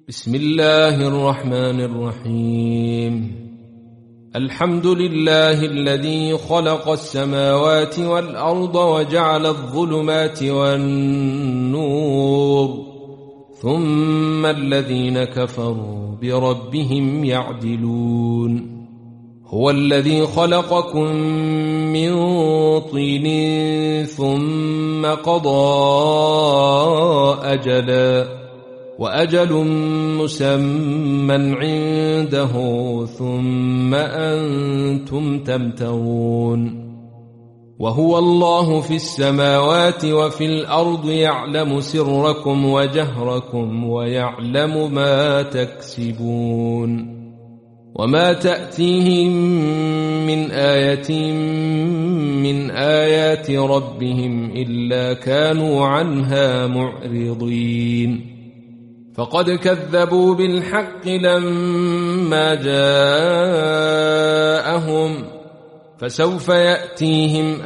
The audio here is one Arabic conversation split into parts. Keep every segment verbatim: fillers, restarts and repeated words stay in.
بسم الله الرحمن الرحيم. الحمد لله الذي خلق السماوات والأرض وجعل الظلمات والنور، ثم الذين كفروا بربهم يعدلون. هو الذي خلقكم من طين ثم قضى أجلا، وأجل مسمى عنده، ثم أنتم تمترون. وهو الله في السماوات وفي الأرض، يعلم سركم وجهركم ويعلم ما تكسبون. وما تأتيهم من آية من آيات ربهم إلا كانوا عنها معرضين. فقد كذبوا بالحق لما جاءهم، فسوف يأتيهم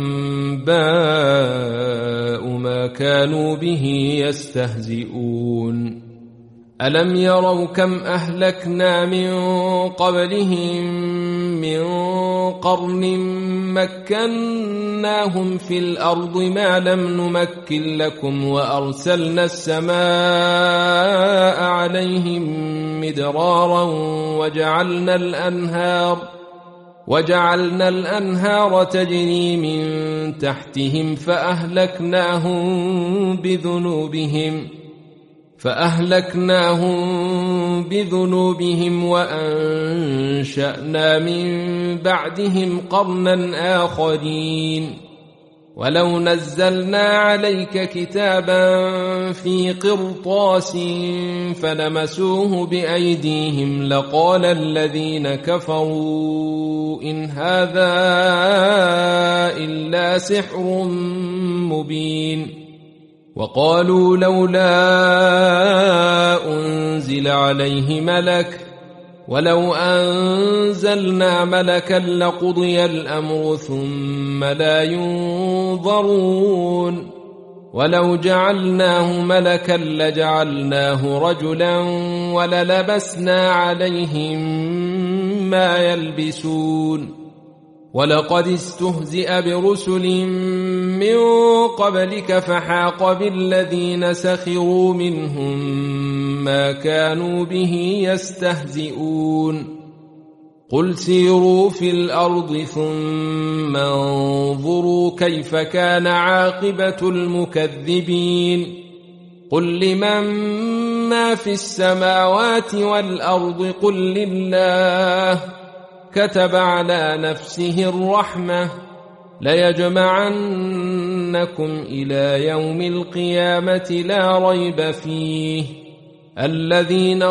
أنباء ما كانوا به يستهزئون. ألم يروا كم أهلكنا من قبلهم من قرن مكناهم في الأرض ما لم نمكن لكم، وأرسلنا السماء عليهم مدرارا وجعلنا الأنهار وجعلنا الأنهار تجري من تحتهم فأهلكناهم بذنوبهم فأهلكناهم بذنوبهم وأنشأنا من بعدهم قرنا آخرين. ولو نزلنا عليك كتابا في قرطاس فلمسوه بأيديهم لقال الذين كفروا إن هذا إلا سحر مبين. وقالوا لولا أنزل عليه ملك، ولو أنزلنا ملكا لقضي الأمر ثم لا ينظرون. ولو جعلناه ملكا لجعلناه رجلا وللبسنا عليهم ما يلبسون. ولقد استهزئ برسل من قبلك فحاق بالذين سخروا منهم ما كانوا به يستهزئون. قل سيروا في الأرض ثم انظروا كيف كان عاقبة المكذبين. قل لمن ما في السماوات والأرض قل لله، كتب على نفسه الرحمة ليجمعنكم إلى يوم القيامة لا ريب فيه، الذين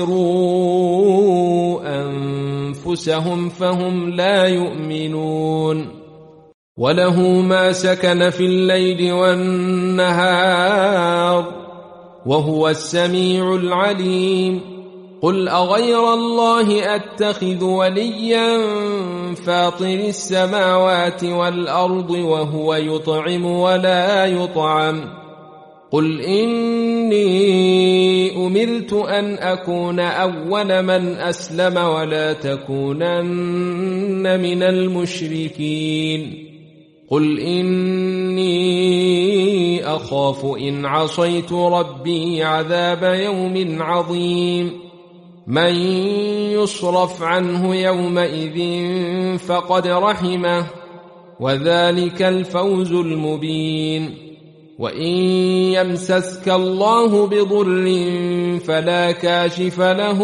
خسروا أنفسهم فهم لا يؤمنون. وله ما سكن في الليل والنهار وهو السميع العليم. قل أغير الله أتخذ وليا فاطر السماوات والأرض وهو يطعم ولا يطعم. قل إني أمرت أن أكون أول من أسلم ولا تكونن من المشركين. قل إني أخاف إن عصيت ربي عذاب يوم عظيم. من يصرف عنه يومئذ فقد رحمه، وذلك الفوز المبين. وإن يمسسك الله بضر فلا كاشف له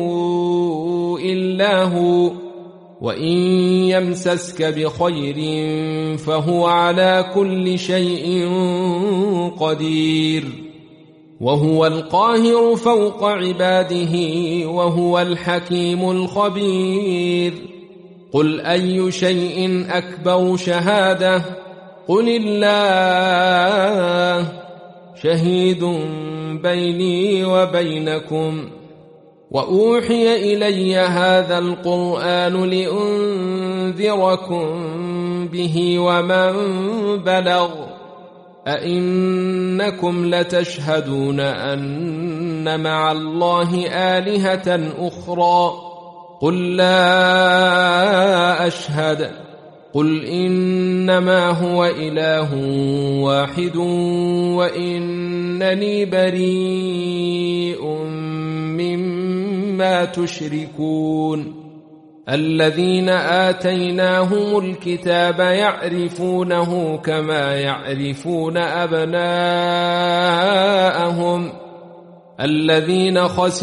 إلا هو، وإن يمسسك بخير فهو على كل شيء قدير. وهو القاهر فوق عباده وهو الحكيم الخبير. قل أي شيء أكبر شهادة؟ قل الله شهيد بيني وبينكم. وأوحي إلي هذا القرآن لأنذركم به ومن بلغ. أئنكم لتشهدون أن أن مع الله آلهة أخرى قل لا أشهد قل إنما هو إله واحد وإنني بريء مما تشركون الذين آتيناهم الكتاب يعرفونه كما يعرفون أبناءهم الذين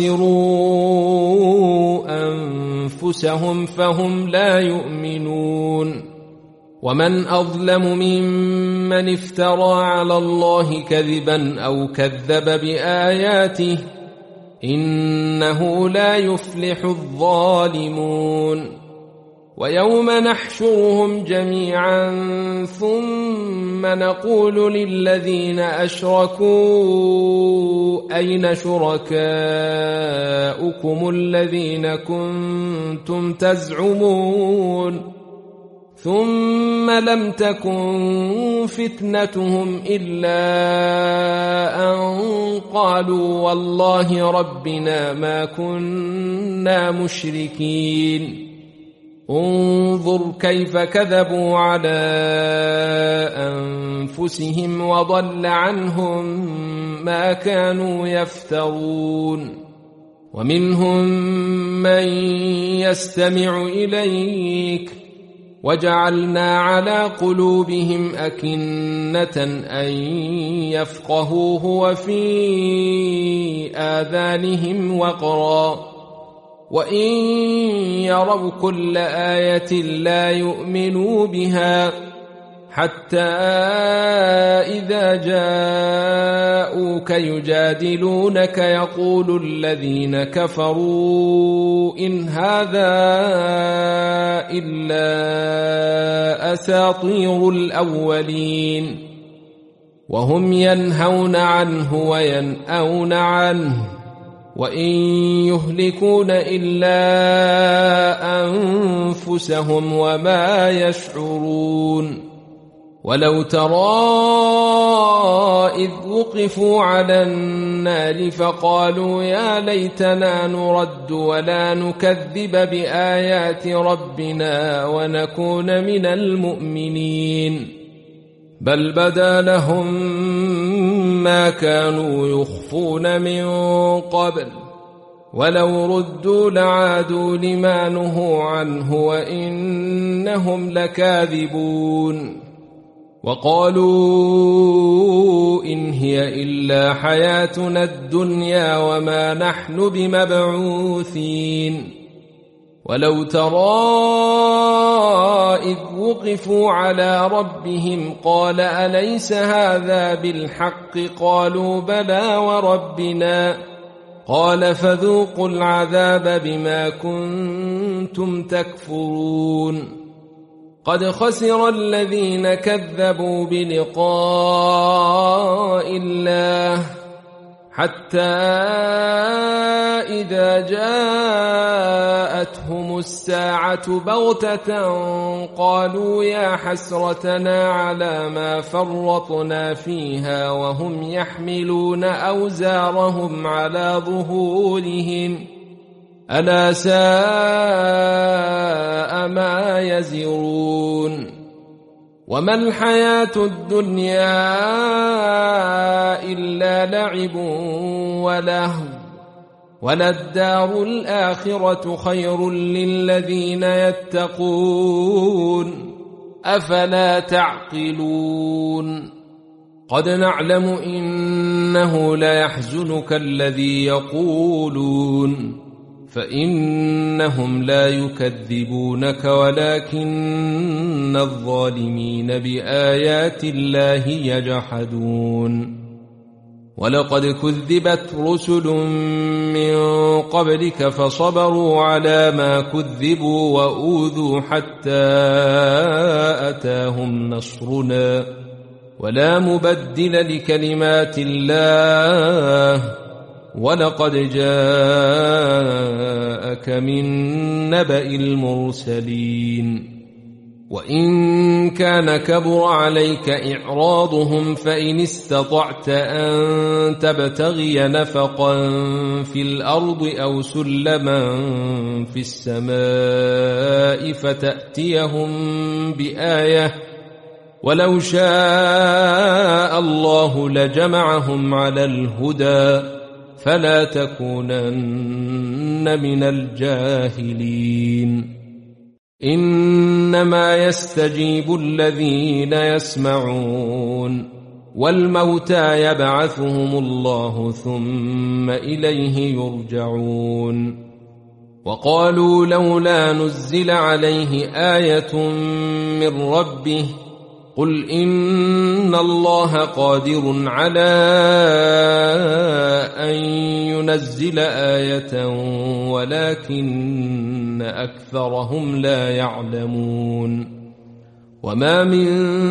خسروا أنفسهم فهم لا يؤمنون ومن أظلم ممن افترى على الله كذبا أو كذب بآياته إنه لا يفلح الظالمون ويوم نحشرهم جميعا ثم نقول للذين أشركوا أين شركاؤكم الذين كنتم تزعمون ثم لم تكن فتنتهم إلا أن قالوا والله ربنا ما كنا مشركين انظر كيف كذبوا على أنفسهم وضل عنهم ما كانوا يفترون ومنهم من يستمع إليك وجعلنا على قلوبهم أكنة أن يفقهوه وفي آذانهم وقرا وإن يروا كل آية لا يؤمنوا بها حتى إذا جاءوك يجادلونك يقول الذين كفروا إن هذا إلا أساطير الأولين وهم ينهون عنه وينأون عنه وإن يهلكون إلا أنفسهم وما يشعرون ولو ترى إذ وقفوا على النار فقالوا يا ليتنا نرد ولا نكذب بآيات ربنا ونكون من المؤمنين بل بدا لهم ما كانوا يخفون من قبل ولو ردوا لعادوا لما نهوا عنه وإنهم لكاذبون وقالوا إن هي إلا حياتنا الدنيا وما نحن بمبعوثين ولو ترى إذ وقفوا على ربهم قال أليس هذا بالحق قالوا بلى وربنا قال فذوقوا العذاب بما كنتم تكفرون قد خسر الذين كذبوا بلقاء الله حتى إذا جاءتهم الساعة بغتة قالوا يا حسرتنا على ما فرطنا فيها وهم يحملون أوزارهم على ظهورهم ألا ساء ما يزرون وما الحياة الدنيا إلا لعب ولهو وللدار الآخرة خير للذين يتقون أفلا تعقلون قد نعلم إنه ليحزنك الذي يقولون فإنهم لا يكذبونك ولكن الظالمين بآيات الله يجحدون ولقد كذبت رسل من قبلك فصبروا على ما كذبوا وأوذوا حتى أتاهم نصرنا ولا مبدل لكلمات الله ولقد جاءك من نبأ المرسلين وإن كان كبر عليك إعراضهم فإن استطعت أن تبتغي نفقا في الأرض أو سلما في السماء فتأتيهم بآية ولو شاء الله لجمعهم على الهدى فلا تكونن من الجاهلين إنما يستجيب الذين يسمعون والموتى يبعثهم الله ثم إليه يرجعون وقالوا لولا نزل عليه آية من ربه قل إن الله قادر على أن ينزل آية ولكن أكثرهم لا يعلمون وما من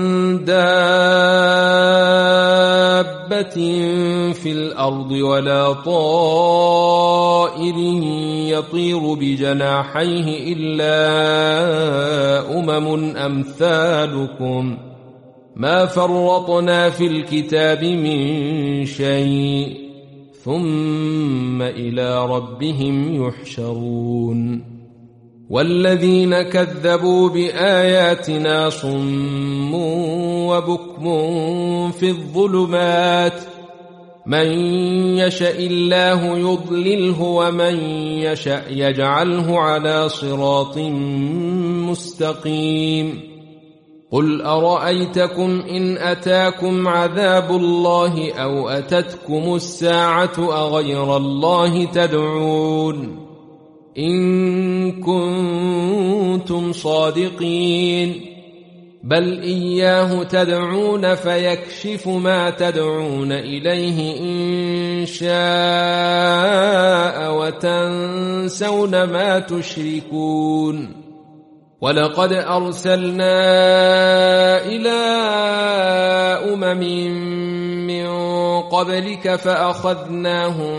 دابة في الأرض ولا طائر يطير بجناحيه إلا أمم أمثالكم ما فرطنا في الكتاب من شيء ثم إلى ربهم يحشرون والذين كذبوا بآياتنا صم وبكم في الظلمات من يشاء الله يضلله ومن يشاء يجعله على صراط مستقيم قل أرأيتكم إن أتاكم عذاب الله أو أتتكم الساعة أغير الله تدعون إن كنتم صادقين بل إياه تدعون فيكشف ما تدعون إليه إن شاء وتنسون ما تشركون ولقد أرسلنا إلى أمم من قبلك فأخذناهم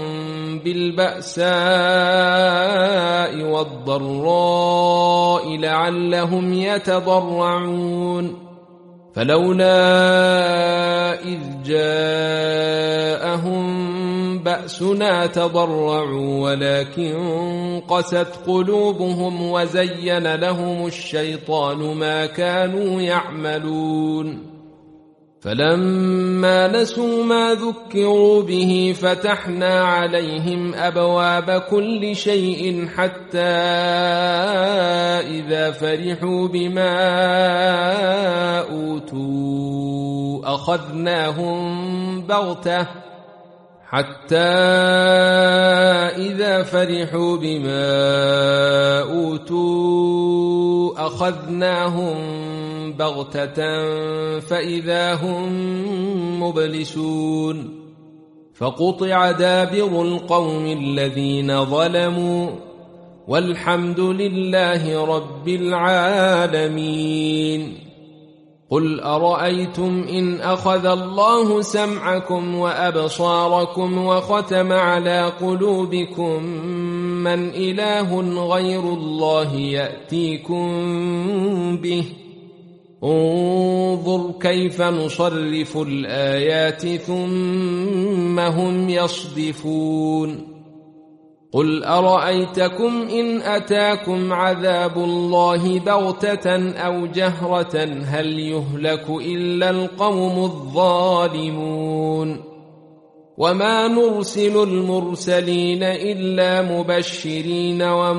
بالبأساء والضراء لعلهم يتضرعون فلولا إذ جاءهم بأسنا تضرعوا ولكن قست قلوبهم وزين لهم الشيطان ما كانوا يعملون فلما نسوا ما ذكروا به فتحنا عليهم أبواب كل شيء حتى إذا فرحوا بما أوتوا أخذناهم بغتة حتى إذا فرحوا بما أوتوا أخذناهم بغتة فإذا هم مبلسون فقطع دابر القوم الذين ظلموا والحمد لله رب العالمين قل أرأيتم إن أخذ الله سمعكم وأبصاركم وختم على قلوبكم من إله غير الله يأتيكم به انظر كيف نصرف الآيات ثم هم يصدفون قل أرأيتكم إن أتاكم عذاب الله بغتة أو جهرة هل يهلك إلا القوم الظالمون وما نرسل المرسلين إلا مبشرين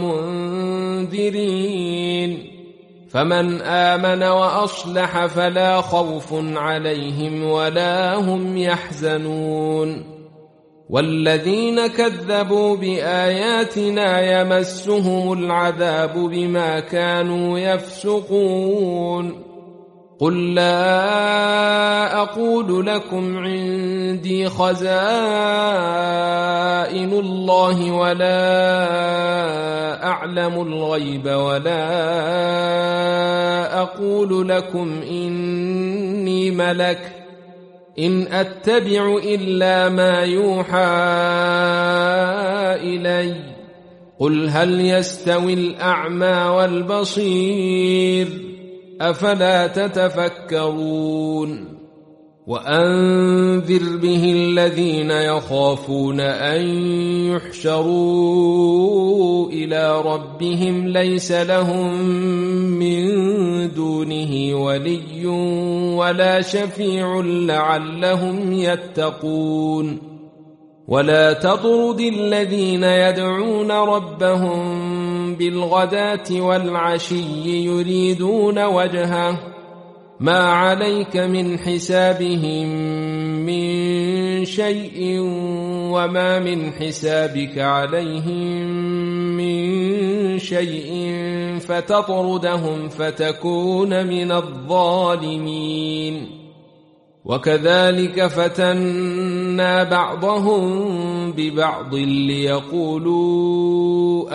ومنذرين فمن آمن وأصلح فلا خوف عليهم ولا هم يحزنون والذين كذبوا بآياتنا يمسهم العذاب بما كانوا يفسقون قل لا أقول لكم عندي خزائن الله ولا أعلم الغيب ولا أقول لكم إني ملك إن أتبع إلا ما يوحى إلي قل هل يستوي الأعمى والبصير أفلا تتفكرون وأنذر به الذين يخافون أن يحشروا إلى ربهم ليس لهم من دونه ولي ولا شفيع لعلهم يتقون ولا تطرد الذين يدعون ربهم بالغداة والعشي يريدون وجهه ما عليك من حسابهم من شيء وما من حسابك عليهم من شيء فتطردهم فتكون من الظالمين وكذلك فتنا بعضهم ببعض ليقولوا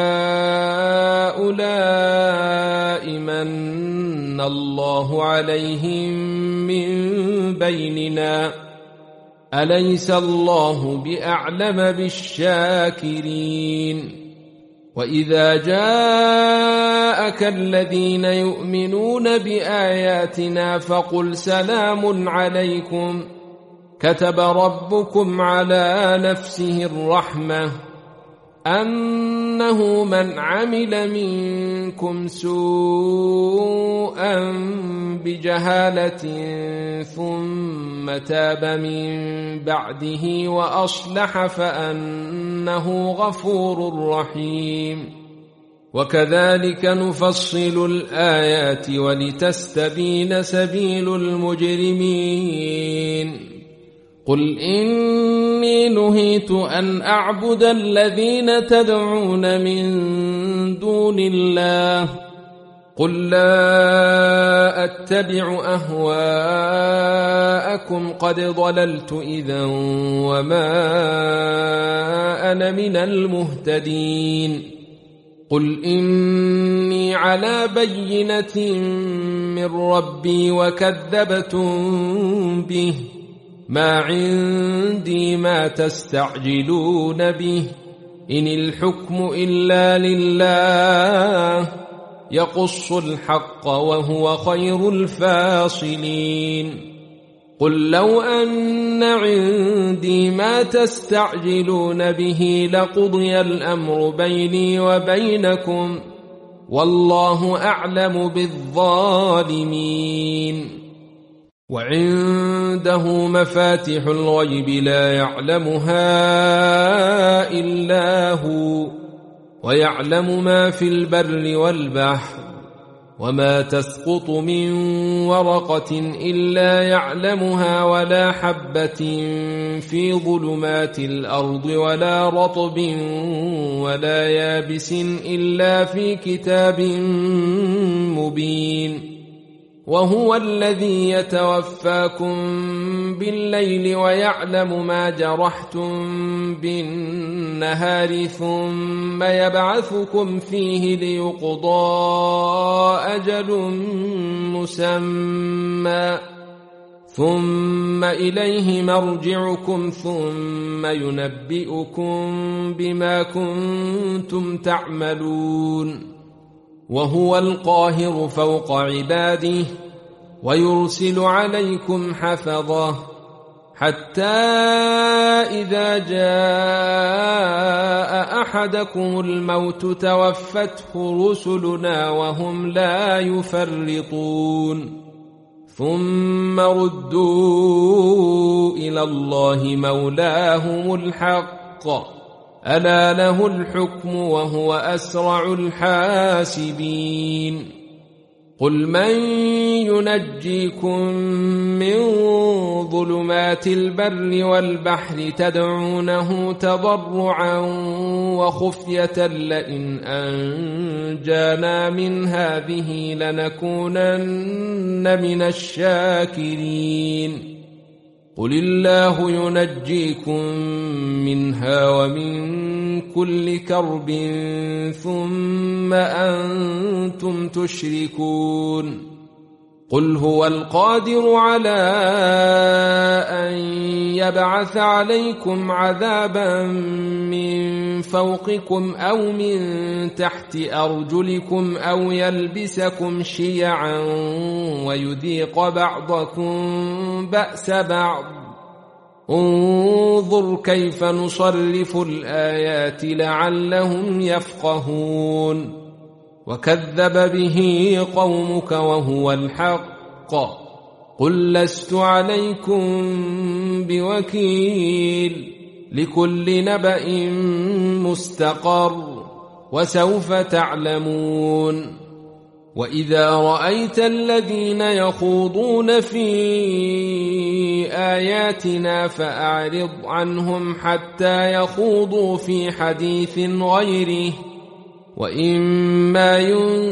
أهؤلاء من الله عليهم من بيننا أليس الله بأعلم بالشاكرين وإذا جاءك الذين يؤمنون بآياتنا فقل سلام عليكم كتب ربكم على نفسه الرحمة أنه من عمل منكم سوءا بجهالة ثم تاب من بعده وأصلح فأنه غفور رحيم وكذلك نفصل الآيات ولتستبين سبيل المجرمين قل إني نهيت أن أعبد الذين تدعون من دون الله قل لا أتبع أهواءكم قد ضللت إذا وما أنا من المهتدين قل إني على بينة من ربي وكذبتم به ما عندي ما تستعجلون به إن الحكم إلا لله يقص الحق وهو خير الفاصلين قل لو أن عندي ما تستعجلون به لقضي الأمر بيني وبينكم والله أعلم بالظالمين وعنده مفاتح الغيب لا يعلمها إلا هو ويعلم ما في البر والبحر وما تسقط من ورقة إلا يعلمها ولا حبة في ظلمات الأرض ولا رطب ولا يابس إلا في كتاب مبين وهو الذي يتوفاكم بالليل ويعلم ما جرحتم بالنهار ثم يبعثكم فيه ليقضى أجل مسمى ثم إليه مرجعكم ثم ينبئكم بما كنتم تعملون وهو القاهر فوق عباده ويرسل عليكم حفظه حتى إذا جاء أحدكم الموت توفته رسلنا وهم لا يفرطون ثم ردوا إلى الله مولاهم الحق ألا له الحكم وهو أسرع الحاسبين قل من ينجيكم من ظلمات البر والبحر تدعونه تضرعا وخفية لئن أنجانا من هذه لنكونن من الشاكرين قل الله ينجيكم منها ومن كل كرب ثم أنتم تشركون قل هو القادر على أن يبعث عليكم عذابا من فوقكم أو من تحت أرجلكم أو يلبسكم شيعا ويذيق بعضكم بأس بعض انظر كيف نصرف الآيات لعلهم يفقهون وكذب به قومك وهو الحق قل لست عليكم بوكيل لكل نبأ مستقر وسوف تعلمون وإذا رأيت الذين يخوضون في آياتنا فأعرض عنهم حتى يخوضوا في حديث غيره وإما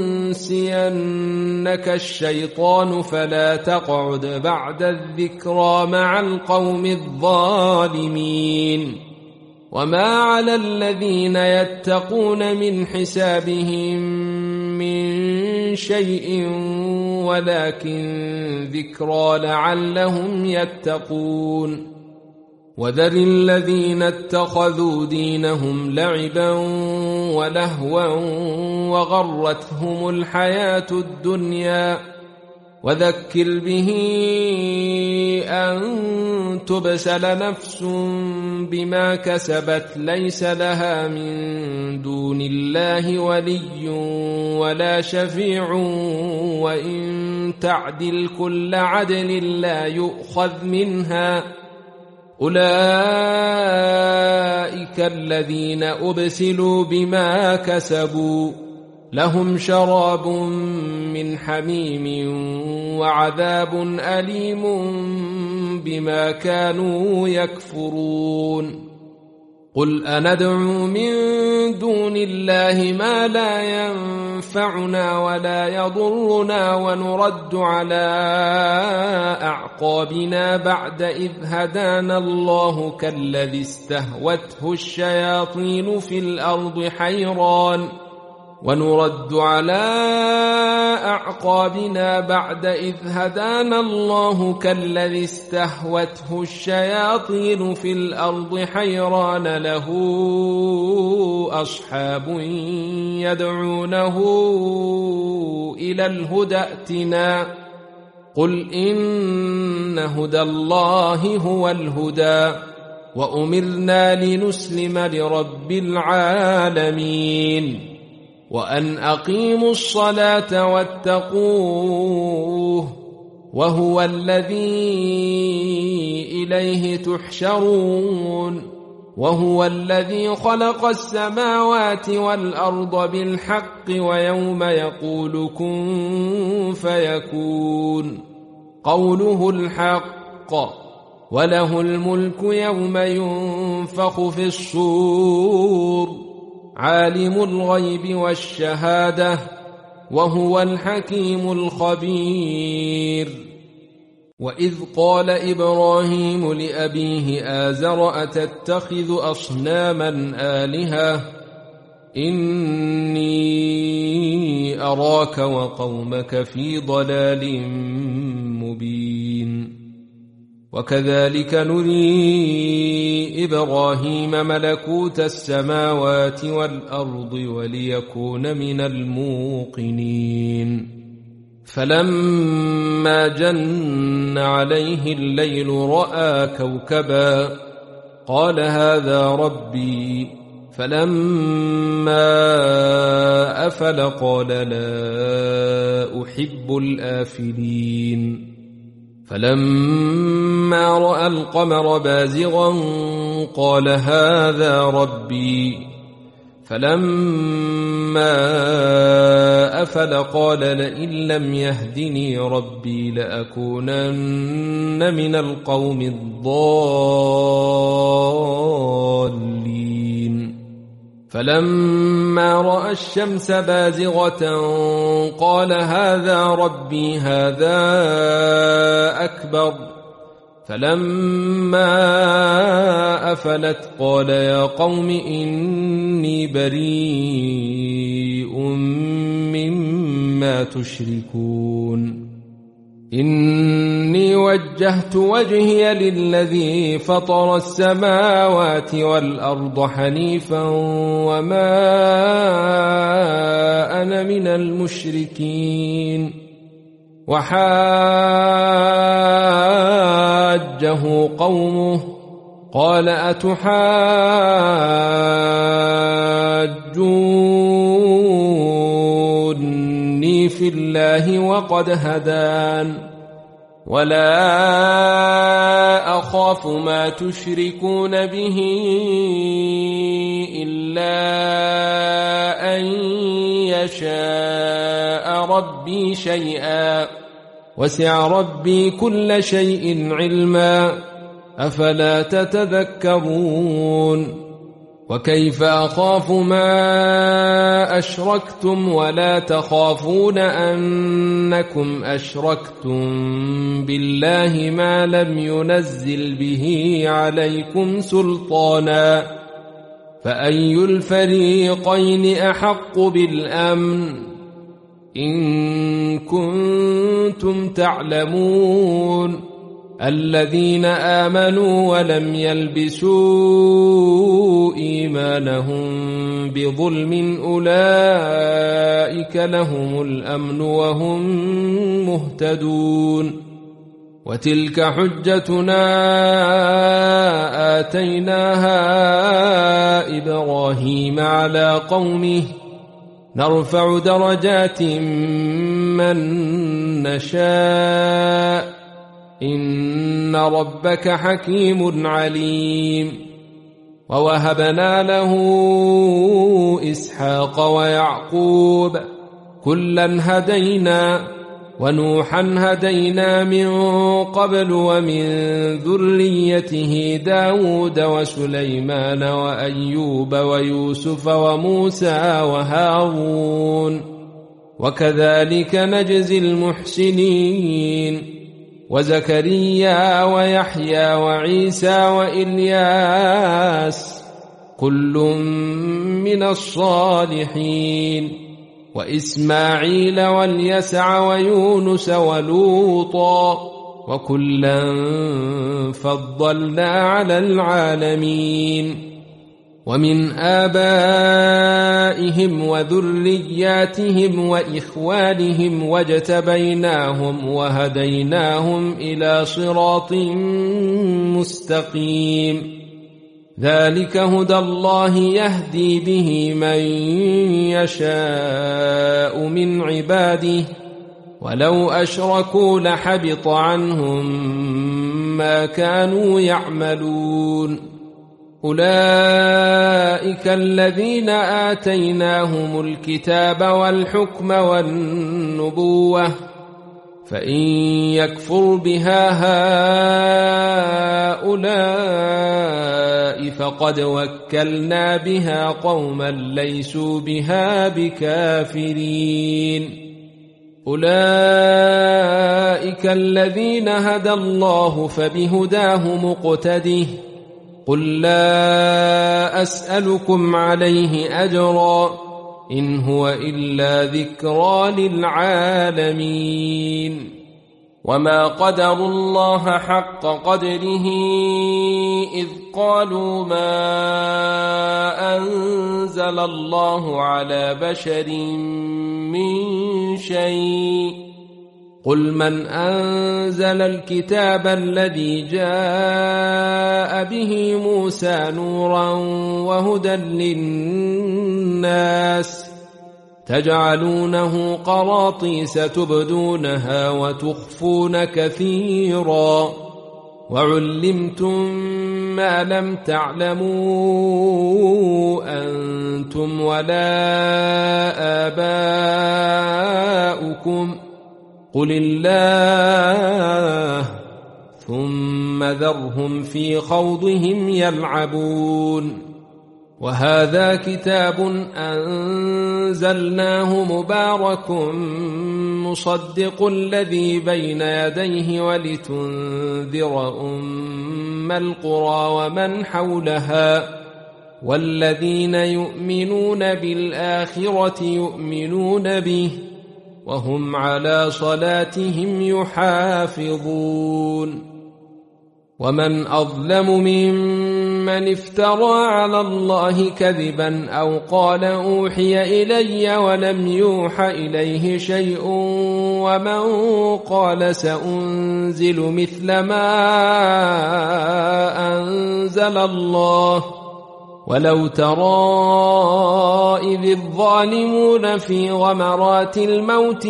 ينسينك الشيطان فلا تقعد بعد الذكرى مع القوم الظالمين وما على الذين يتقون من حسابهم من شيء ولكن ذكرى لعلهم يتقون وذر الذين اتخذوا دينهم لعبا ولهوا وغرتهم الحياة الدنيا وذكر به أن تبسل نفس بما كسبت ليس لها من دون الله ولي ولا شفيع وإن تعدل كل عدل لا يؤخذ منها أولئك الذين أبسلوا بما كسبوا لهم شراب من حميم وعذاب أليم بما كانوا يكفرون قل أندعو من دون الله ما لا ينفعنا ولا يضرنا ونرد على أعقابنا بعد إذ هدانا الله كالذي استهوته الشياطين في الأرض حيران ونرد على أعقابنا بعد إذ هدانا الله كالذي استهوته الشياطين في الأرض حيران له أصحاب يدعونه إلى الهدى ائتنا قل إن هدى الله هو الهدى وأمرنا لنسلم لرب العالمين وأن أقيموا الصلاة واتقوه وهو الذي إليه تحشرون وهو الذي خلق السماوات والأرض بالحق ويوم يقول كن فيكون قوله الحق وله الملك يوم ينفخ في الصور عالم الغيب والشهادة وهو الحكيم الخبير وإذ قال إبراهيم لأبيه آزر أتتخذ أصناما آلهة إني أراك وقومك في ضلال مبين وكذلك نري إبراهيم ملكوت السماوات والأرض وليكون من الموقنين فلما جن عليه الليل رأى كوكبا قال هذا ربي فلما أفل قال لا أحب الآفلين فلما رأى القمر بازغا قال هذا ربي فلما أفل قال لئن لم يهدني ربي لأكونن من القوم الضالين فلما رأى الشمس بازغة قال هذا ربي هذا أكبر فلما أفلت قال يا قوم إني بريء مما تشركون إني وجهت وجهي للذي فطر السماوات والأرض حنيفا وما أنا من المشركين. وحاجه قومه قال أتحاجوني في الله وقد هدان ولا أخاف ما تشركون به إلا أن يشاء ربي شيئا وسع ربي كل شيء علما أفلا تتذكرون. وكيف أخاف ما أشركتم ولا تخافون أنكم أشركتم بالله ما لم ينزل به عليكم سلطانا فأي الفريقين أحق بالأمن إن كنتم تعلمون. الذين آمنوا ولم يلبسوا إيمانهم بظلم أولئك لهم الأمن وهم مهتدون. وتلك حجتنا آتيناها إبراهيم على قومه نرفع درجات من نشاء إن ربك حكيم عليم. ووهبنا له إسحاق ويعقوب كلا هدينا ونوحا هدينا من قبل ومن ذريته داود وسليمان وأيوب ويوسف وموسى وهارون وكذلك نجزي المحسنين. وزكريا ويحيى وعيسى وإلياس كل من الصالحين وإسماعيل واليسع ويونس ولوطا وكلا فضلنا على العالمين. ومن آبائهم وذرياتهم وإخوانهم واجتبيناهم وهديناهم إلى صراط مستقيم. ذلك هدى الله يهدي به من يشاء من عباده ولو أشركوا لحبط عنهم ما كانوا يعملون. أولئك الذين آتيناهم الكتاب والحكم والنبوة فإن يكفر بها هؤلاء فقد وكلنا بها قوما ليسوا بها بكافرين. أولئك الذين هدى الله فبهداه مقتده قل لا أسألكم عليه أجرا إن هو إلا ذكرى للعالمين. وما قدروا الله حق قدره إذ قالوا ما أنزل الله على بشر من شيء قل من أنزل الكتاب الذي جاء به موسى نورا وهدى للناس تجعلونه قراطيس تبدونها وتخفون كثيرا وعلمتم ما لم تعلموا أنتم ولا آباؤكم قل الله ثم ذرهم في خوضهم يلعبون. وهذا كتاب أنزلناه مبارك مصدق الذي بين يديه ولتنذر أم القرى ومن حولها والذين يؤمنون بالآخرة يؤمنون به وهم على صلاتهم يحافظون. ومن أظلم ممن افترى على الله كذبا أو قال أوحي إلي ولم يوح إليه شيء ومن قال سأنزل مثل ما أنزل الله. ولو ترى إذ الظالمون في غمرات الموت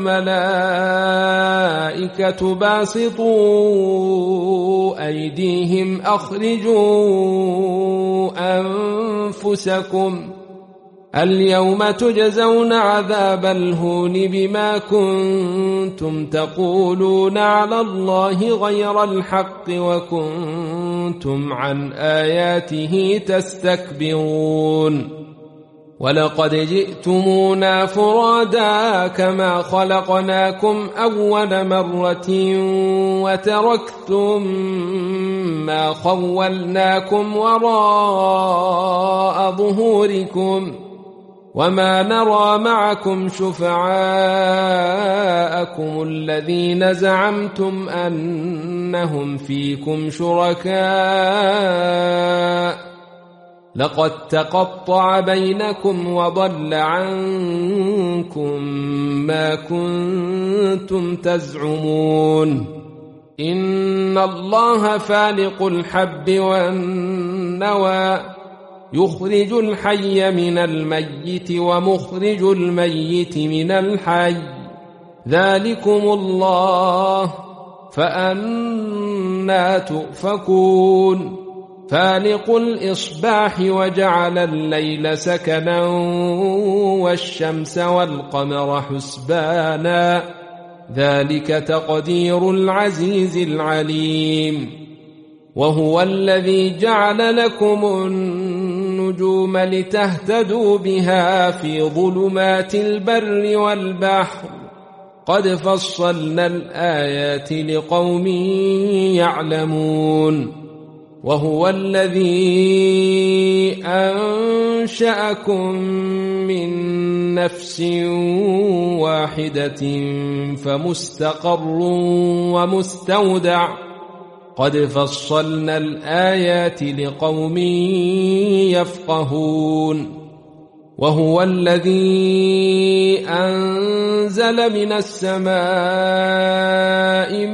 والملائكة باسطوا أيديهم أخرجوا أنفسكم اليوم تجزون عذاب الهون بما كنتم تقولون على الله غير الحق وكنتم عن آياته تستكبرون. ولقد جئتمونا فرادا كما خلقناكم أول مرة وتركتم ما خولناكم وراء ظهوركم وما نرى معكم شفعاءكم الذين زعمتم أنهم فيكم شركاء لقد تقطع بينكم وضل عنكم ما كنتم تزعمون. إن الله فالق الحب والنوى يخرج الحي من الميت ومخرج الميت من الحي ذلكم الله فأنى تؤفكون. فالق الإصباح وجعل الليل سكنا والشمس والقمر حسبانا ذلك تقدير العزيز العليم. وهو الذي جعل لكم النجوم لتهتدوا بها في ظلمات البر والبحر قد فصلنا الآيات لقوم يعلمون. وهو الذي أنشأكم من نفس واحدة فمستقر ومستودع قد فصلنا الآيات لقوم يفقهون. وهو الذي أنزل من السماء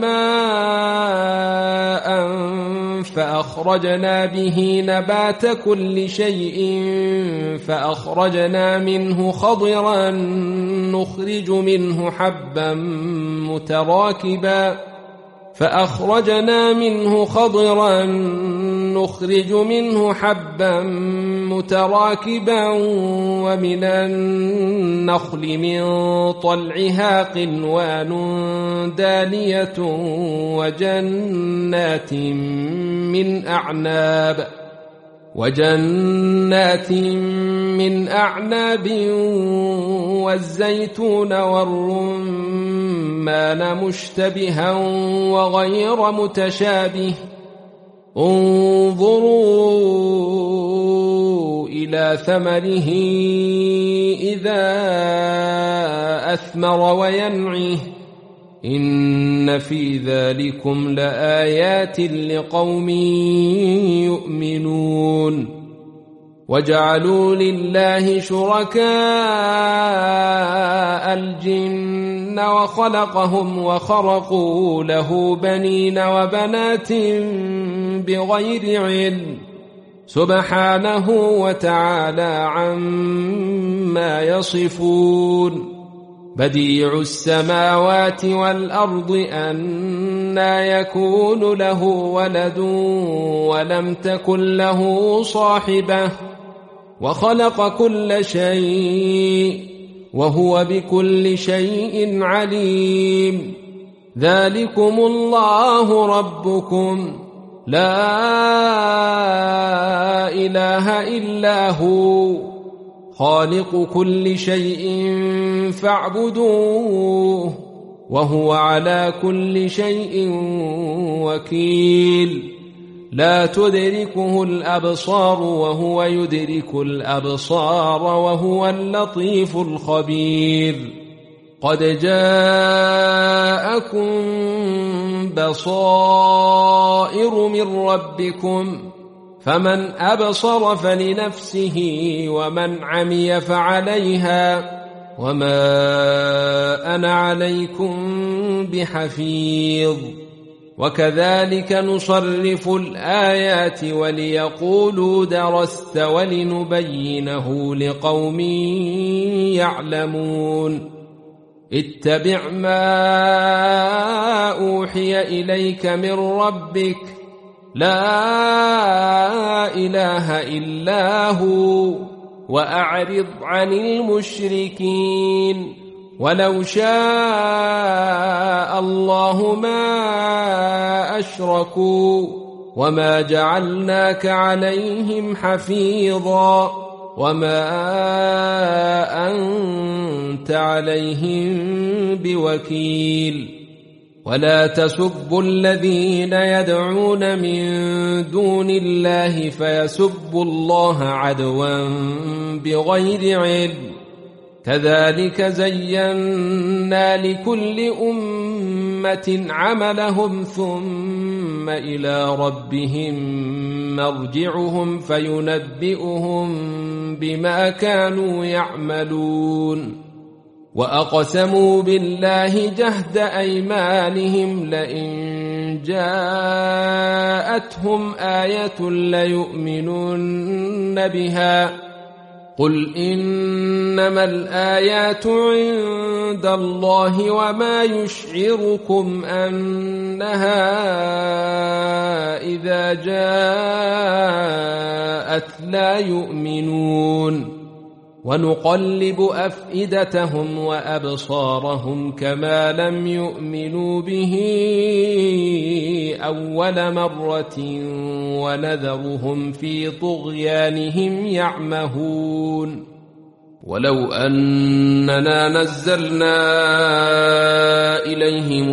ماء فأخرجنا به نبات كل شيء فأخرجنا منه خضرا نخرج منه حبا متراكبا فأخرجنا منه خضرا نخرج منه حبا متراكبا ومن النخل من طلعها قنوان دانية وجنات من أعناب وجنات من أعناب والزيتون والرمان مشتبها وغير متشابه انظروا إلى ثمره إذا أثمر وينعه إن في ذلكم لآيات لقوم يؤمنون. وجعلوا لله شركاء الجن وخلقهم وخرقوا له بنين وبنات بغير علم سبحانه وتعالى عما يصفون. بديع السماوات والأرض أنى يكون له ولد ولم تكن له صاحبة وخلق كل شيء وهو بكل شيء عليم. ذلكم الله ربكم لا إله إلا هو خالق كل شيء فاعبدوه وهو على كل شيء وكيل. لا تدركه الأبصار وهو يدرك الأبصار وهو اللطيف الخبير. قد جاءكم بصائر من ربكم فمن أبصر فلنفسه ومن عمي فعليها وما أنا عليكم بحفيظ وكذلك نصرف الآيات وليقولوا درست ولنبينه لقوم يعلمون اتبع ما أوحي إليك من ربك لا إله إلا هو وأعرض عن المشركين ولو شاء الله ما أشركوا وما جعلناك عليهم حفيظا وما أنت عليهم بوكيل ولا تسبوا الذين يدعون من دون الله فيسبوا الله عدوا بغير علم كذلك زينا لكل أمة عملهم ثم إلى ربهم مرجعهم فينبئهم بما كانوا يعملون وأقسموا بالله جهد أيمانهم لئن جاءتهم آية ليؤمنن بها قل إنما الآيات عند الله وما يشعركم أنها إذا جاءت لا يؤمنون ونقلب أفئدتهم وأبصارهم كما لم يؤمنوا به أول مرة ونذرهم في طغيانهم يعمهون ولو أننا نزلنا إليهم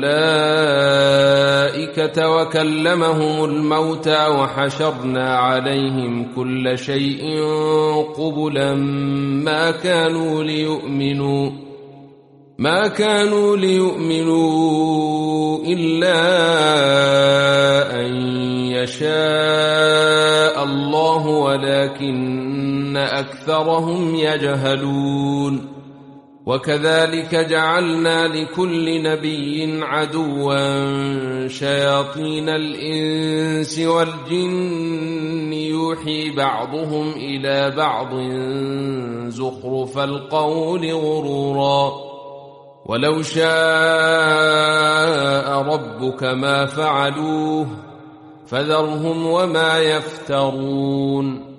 الملائكة وكلمهم الموتى وحشرنا عليهم كل شيء قبلا ما كانوا ليؤمنوا ما كانوا ليؤمنوا إلا أن يشاء الله ولكن أكثرهم يجهلون وكذلك جعلنا لكل نبي عدوا شياطين الإنس والجن يوحي بعضهم إلى بعض زخرف القول غرورا ولو شاء ربك ما فعلوه فذرهم وما يفترون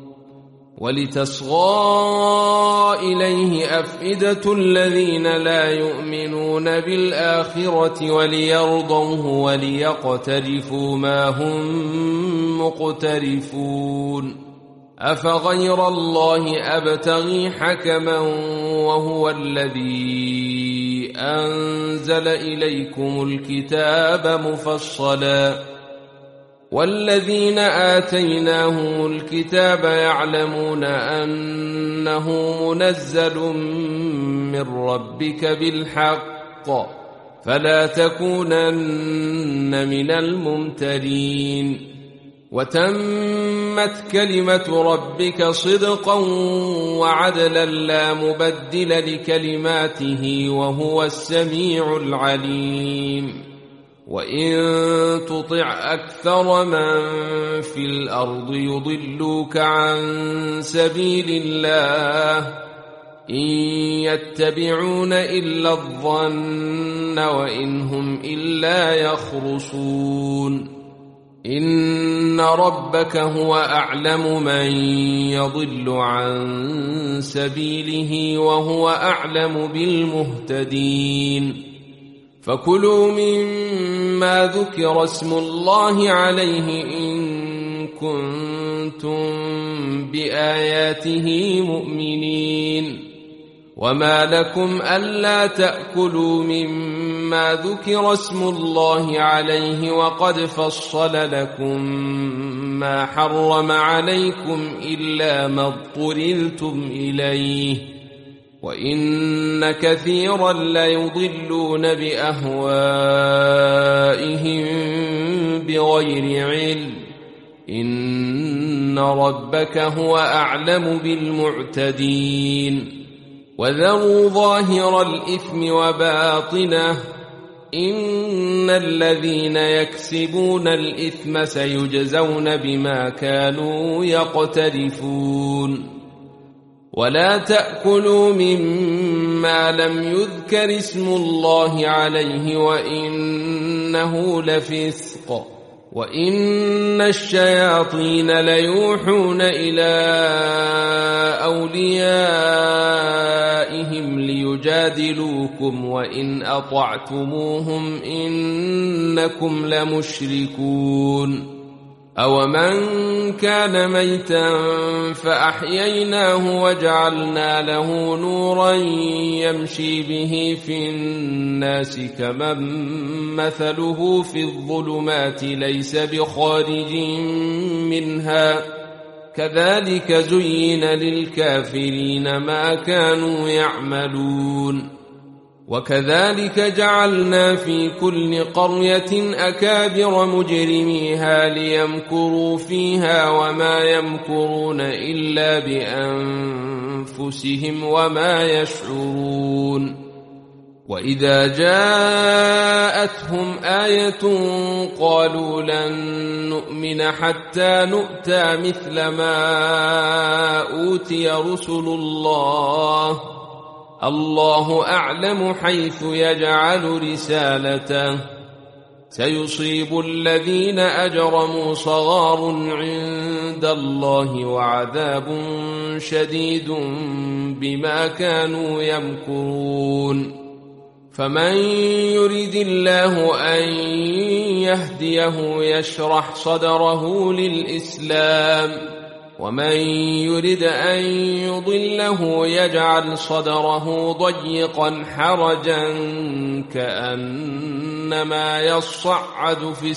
ولتصغى إليه أفئدة الذين لا يؤمنون بالآخرة وليرضوه وليقترفوا ما هم مقترفون أفغير الله أبتغي حكما وهو الذي أنزل إليكم الكتاب مفصلا والذين آتيناهم الكتاب يعلمون أنه منزل من ربك بالحق فلا تكونن من الممترين وتمت كلمة ربك صدقا وعدلا لا مبدل لكلماته وهو السميع العليم وإن تطع أكثر من في الأرض يضلوك عن سبيل الله إن يتبعون إلا الظن وإن هم إلا يخرصون إن ربك هو أعلم من يضل عن سبيله وهو أعلم بالمهتدين فكلوا مما ذكر اسم الله عليه إن كنتم بآياته مؤمنين وما لكم ألا تأكلوا مما ذكر اسم الله عليه وقد فصل لكم ما حرم عليكم إلا ما اضطررتم إليه وإن كثيرا ليضلون بأهوائهم بغير علم إن ربك هو أعلم بالمعتدين وذروا ظاهر الإثم وباطنه إن الذين يكسبون الإثم سيجزون بما كانوا يقترفون ولا تأكلوا مما لم يذكر اسم الله عليه وإنه لفسق وإن الشياطين ليوحون إلى أوليائهم ليجادلوكم وإن أطعتموهم إنكم لمشركون أومن كان ميتا فأحييناه وجعلنا له نورا يمشي به في الناس كمن مثله في الظلمات ليس بخارج منها كذلك زين للكافرين ما كانوا يعملون وكذلك جعلنا في كل قرية أكابر مجرميها ليمكروا فيها وما يمكرون إلا بأنفسهم وما يشعرون وإذا جاءتهم آية قالوا لن نؤمن حتى نؤتى مثل ما أوتي رسل الله الله أعلم حيث يجعل رسالته سيصيب الذين أجرموا صغار عند الله وعذاب شديد بما كانوا يمكرون فمن يريد الله أن يهديه يشرح صدره للإسلام ومن يرد أن يضله يجعل صدره ضيقا حرجا كأنما يصعد في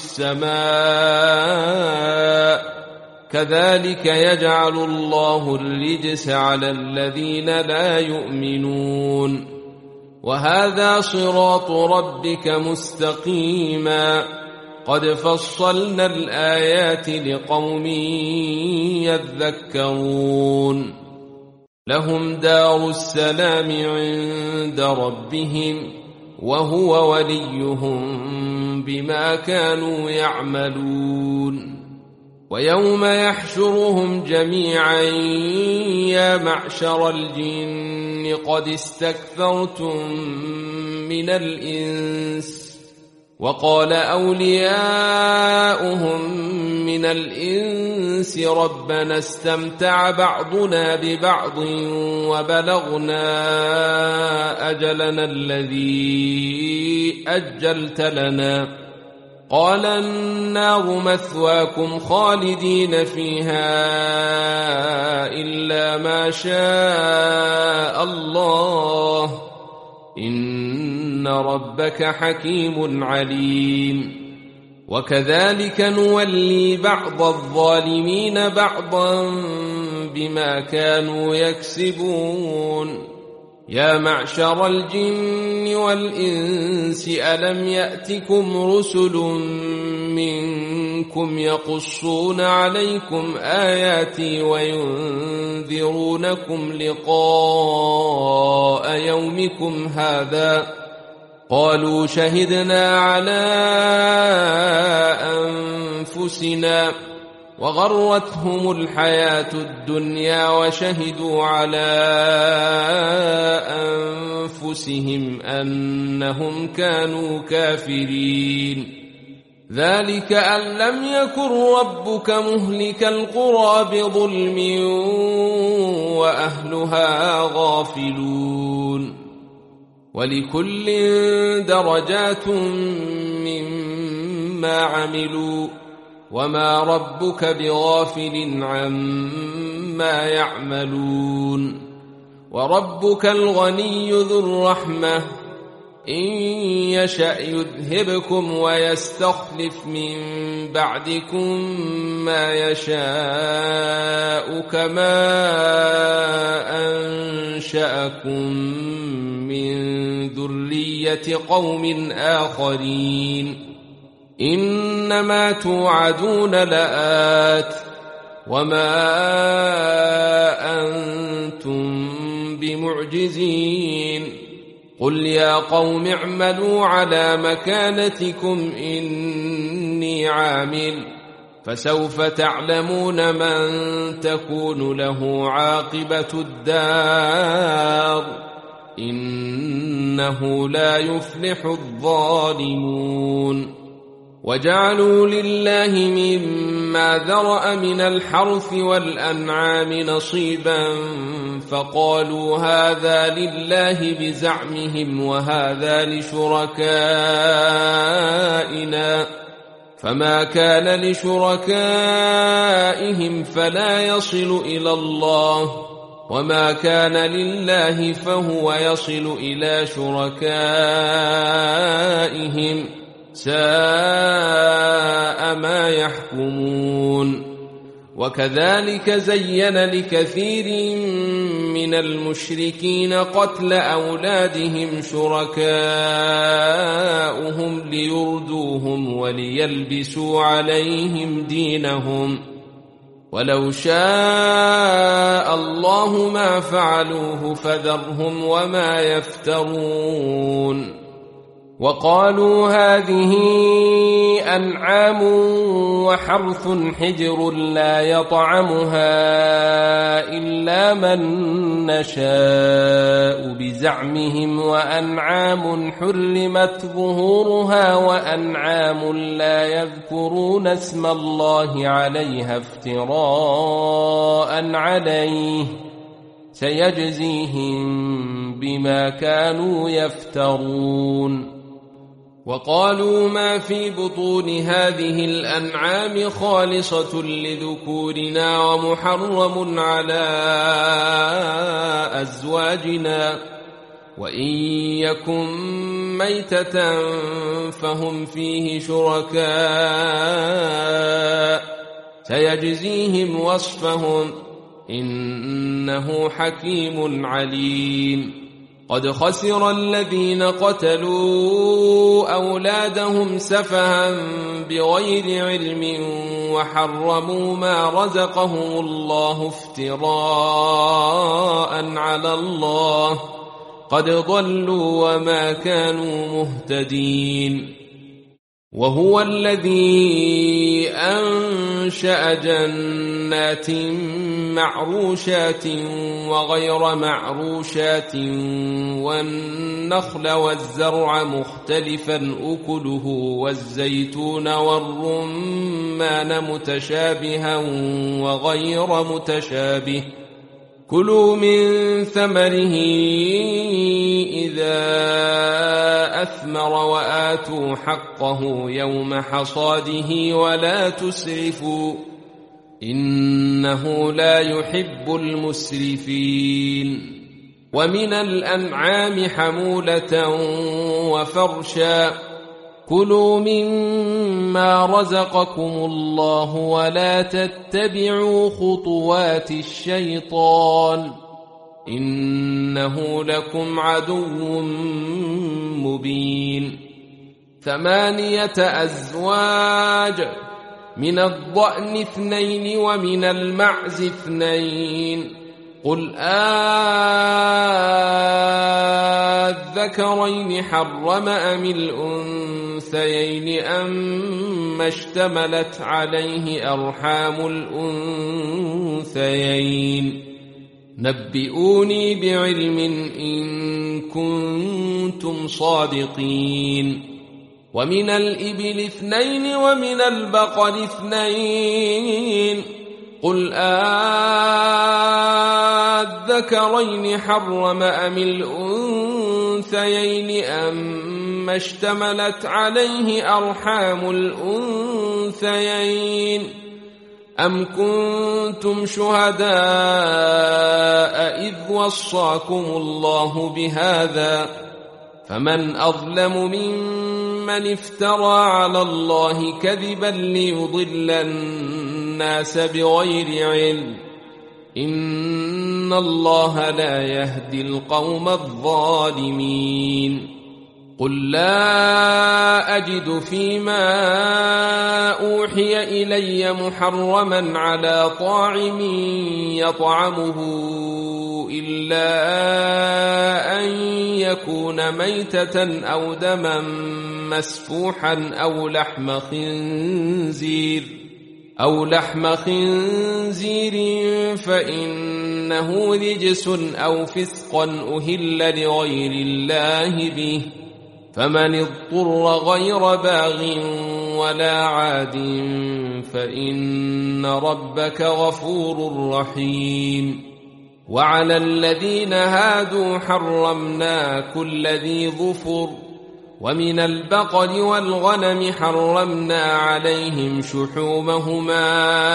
السماء كذلك يجعل الله الرجس على الذين لا يؤمنون وهذا صراط ربك مستقيما قد فصلنا الآيات لقوم يذكرون لهم دار السلام عند ربهم وهو وليهم بما كانوا يعملون ويوم يحشرهم جميعا يا معشر الجن قد استكثرتم من الإنس وقال أولياؤهم من الإنس ربنا استمتع بعضنا ببعض وبلغنا أجلنا الذي أجلت لنا قال النار مثواكم خالدين فيها إلا ما شاء الله إن ربك حكيم عليم وكذلك نولي بعض الظالمين بعضا بما كانوا يكسبون يا معشر الجن والإنس ألم يأتكم رسل منكم يقصون عليكم آياتي وينذرونكم لقاء يومكم هذا قالوا شهدنا على أنفسنا وغرتهم الحياة الدنيا وشهدوا على أنفسهم أنهم كانوا كافرين ذلك أن لم يكن ربك مهلك القرى بظلم وأهلها غافلون ولكل درجات مما عملوا وما ربك بغافل عما يعملون وربك الغني ذو الرحمة إن يشأ يذهبكم ويستخلف من بعدكم ما يشاء كما أنشأكم من ذرية قوم آخرين إنما توعدون لآت وما أنتم بمعجزين قل يا قوم اعملوا على مكانتكم إني عامل فسوف تعلمون من تكون له عاقبة الدار إنه لا يفلح الظالمون وجعلوا لله مما ذرأ من الحرث والأنعام نصيبا فقالوا هذا لله بزعمهم وهذا لشركائنا فما كان لشركائهم فلا يصل إلى الله وما كان لله فهو يصل إلى شركائهم ساء ما يحكمون وكذلك زين لكثير من المشركين قتل أولادهم شركاؤهم ليردوهم وليلبسوا عليهم دينهم ولو شاء الله ما فعلوه فذرهم وما يفترون وقالوا هذه أنعام وحرث حجر لا يطعمها إلا من نشاء بزعمهم وأنعام حرمت ظهورها وأنعام لا يذكرون اسم الله عليها افتراء عليه سيجزيهم بما كانوا يفترون وقالوا ما في بطون هذه الأنعام خالصة لذكورنا ومحرم على أزواجنا وإن يكن ميتة فهم فيه شركاء سيجزيهم وصفهم إنه حكيم عليم قد خسر الذين قتلوا أولادهم سفها بغير علم وحرموا ما رزقهم الله افتراء على الله قد ضلوا وما كانوا مهتدين وهو الذي أنشأ جنات معروشات وغير معروشات والنخل والزرع مختلفا أكله والزيتون والرمان متشابها وغير متشابه كلوا من ثمره إذا أثمر وآتوا حقه يوم حصاده ولا تسرفوا إنه لا يحب المسرفين ومن الأنعام حمولة وفرشا كلوا مما رزقكم الله ولا تتبعوا خطوات الشيطان إنه لكم عدو مبين ثمانية أزواج من الضأن اثنين ومن المعز اثنين قل آذكرين حرم أم الأنثيين أم اشتملت عليه أرحام الأنثيين نبئوني بعلم إن كنتم صادقين ومن الإبل اثنين ومن البقر اثنين قل آذكرين حرم أم الأنثيين أم اشتملت عليه أرحام الأنثيين أم كنتم شهداء إذ وصاكم الله بهذا فمن أظلم ممن افترى على الله كذبا ليضل الناس بغير علم إن الله لا يهدي القوم الظالمين قل لا أجد فيما أوحي إلي محرما على طاعم يطعمه إلا أن يكون ميتة أو دما مسفوحا أو لحم خنزير أو لحم خنزير فإنه رجس أو فسقا أهل لغير الله به فمن اضطر غير باغ ولا عاد فإن ربك غفور رحيم وعلى الذين هادوا حرمنا كل ذي ظفر ومن البقر والغنم حرمنا عليهم شحومهما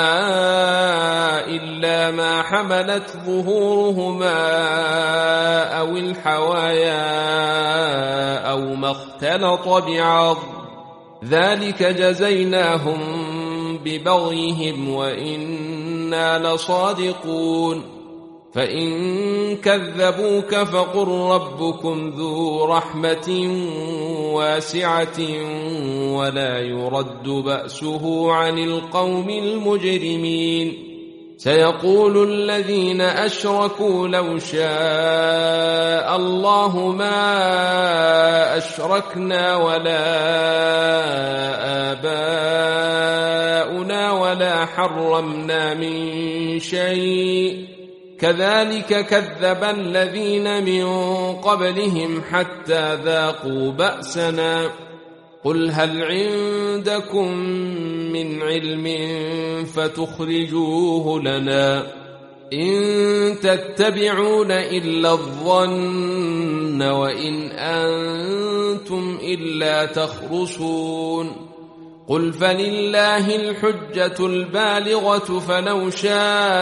إلا ما حملت ظهورهما أو الحوايا أو ما اختلط بعظم ذلك جزيناهم ببغيهم وإنا لصادقون فإن كذبوك فقل ربكم ذو رحمة واسعة ولا يرد بأسه عن القوم المجرمين سيقول الذين أشركوا لو شاء الله ما أشركنا ولا آباؤنا ولا حرمنا من شيء كذلك كذب الذين من قبلهم حتى ذاقوا بأسنا قل هل عندكم من علم فتخرجوه لنا إن تتبعون إلا الظن وإن أنتم إلا تخرصون قل فلله الحجة البالغة فلو شاء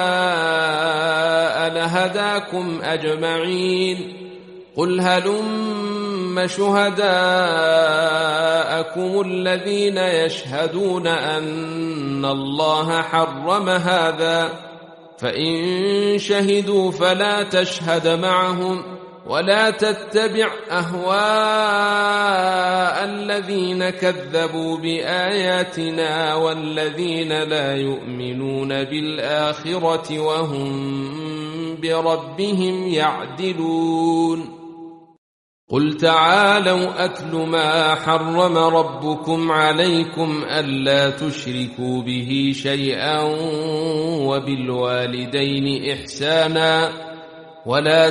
لهداكم أجمعين قل هلم شهداءكم الذين يشهدون أن الله حرم هذا فإن شهدوا فلا تشهد معهم ولا تتبع أهواء الذين كذبوا بآياتنا والذين لا يؤمنون بالآخرة وهم بربهم يعدلون قل تعالوا أتل ما حرم ربكم عليكم ألا تشركوا به شيئا وبالوالدين إحسانا ولا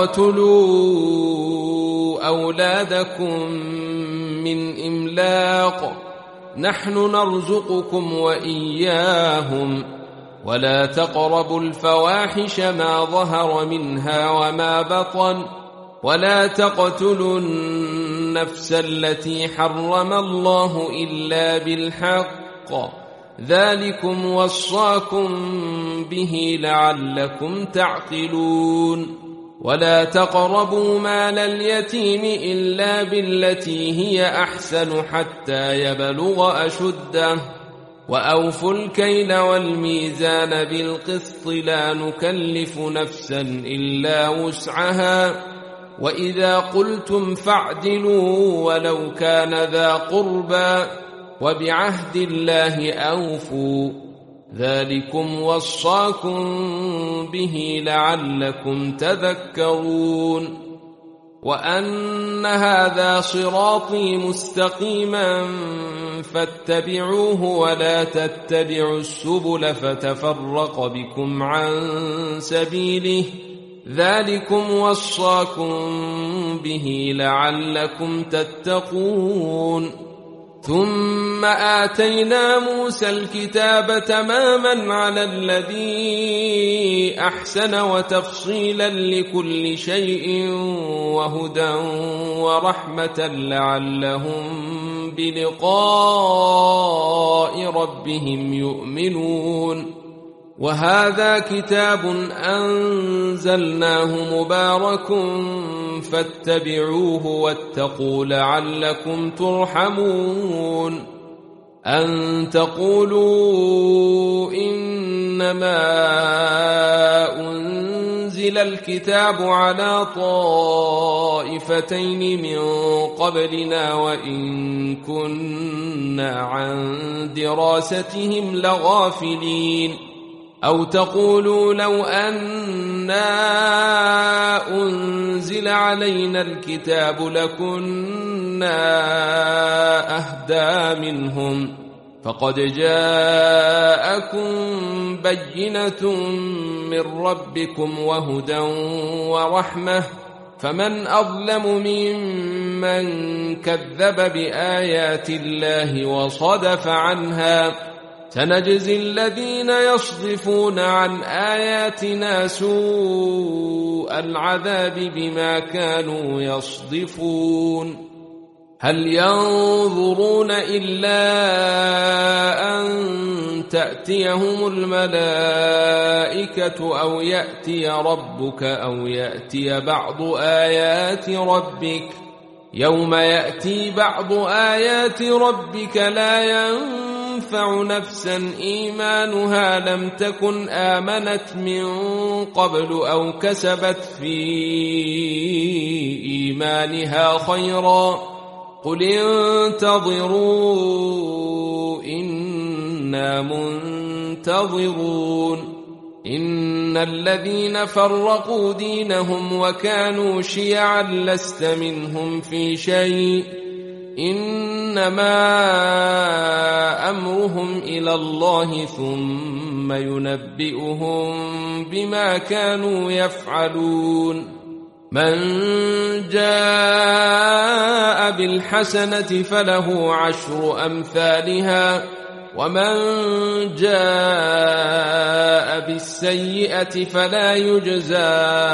تقتلوا أولادكم من إملاق نحن نرزقكم وإياهم ولا تقربوا الفواحش ما ظهر منها وما بطن ولا تقتلوا النفس التي حرم الله إلا بالحق ذلكم وصاكم به لعلكم تعقلون ولا تقربوا مال اليتيم إلا بالتي هي أحسن حتى يبلغ أشده وأوفوا الكيل والميزان بالقسط لا نكلف نفسا إلا وسعها وإذا قلتم فاعدلوا ولو كان ذا قربى وبعهد الله أوفوا ذلكم وصاكم به لعلكم تذكرون وأن هذا صراطي مستقيما فاتبعوه ولا تتبعوا السبل فتفرق بكم عن سبيله ذلكم وصاكم به لعلكم تتقون ثم آتينا موسى الكتاب تماما على الذي أحسن وتفصيلا لكل شيء وهدى ورحمة لعلهم بلقاء ربهم يؤمنون وهذا كتاب أنزلناه مبارك فاتبعوه واتقوا لعلكم ترحمون أن تقولوا إنما أنزل الكتاب على طائفتين من قبلنا وإن كنا عن دراستهم لغافلين أو تقولوا لو أنا أنزل علينا الكتاب لكنا أهدى منهم فقد جاءكم بينة من ربكم وهدى ورحمة فمن أظلم ممن كذب بآيات الله وصدف عنها سنجزي الذين يصدفون عن آياتنا سوء العذاب بما كانوا يصدفون هل ينظرون إلا أن تأتيهم الملائكة أو يأتي ربك أو يأتي بعض آيات ربك يوم يأتي بعض آيات ربك لا ينفع نفسا إيمانها لم تكن آمنت من قبل أو كسبت في إيمانها خيرا قل انتظروا إنا منتظرون إن الذين فرقوا دينهم وكانوا شيعا لست منهم في شيء إنما أمرهم إلى الله ثم ينبئهم بما كانوا يفعلون من جاء بالحسنة فله عشر أمثالها ومن جاء بالسيئة فلا يجزى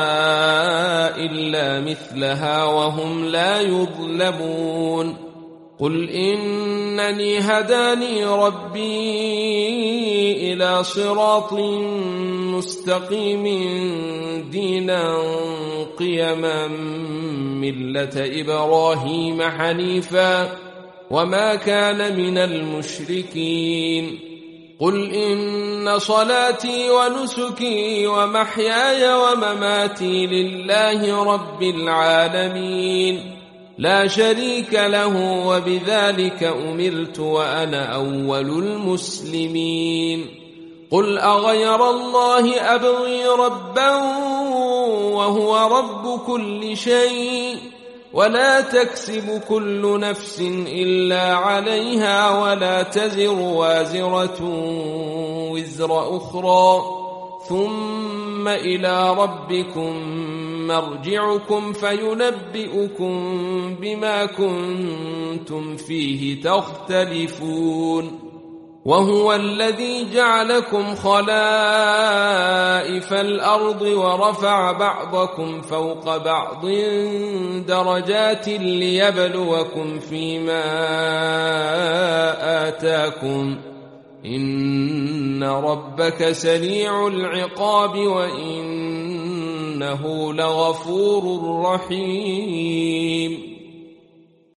إلا مثلها وهم لا يظلمون قل إنني هداني ربي إلى صراط مستقيم دينا قيما ملة إبراهيم حنيفا وما كان من المشركين قل إن صلاتي ونسكي ومحياي ومماتي لله رب العالمين لا شريك له وبذلك أمرت وأنا أول المسلمين قل أغير الله أبغي ربا وهو رب كل شيء ولا تكسب كل نفس إلا عليها ولا تزر وازرة وزر أخرى ثم إلى ربكم مرجعكم فينبئكم بما كنتم فيه تختلفون وهو الذي جعلكم خلائف الأرض ورفع بعضكم فوق بعض درجات ليبلوكم فيما آتاكم إن ربك سريع العقاب وإنه لغفور رحيم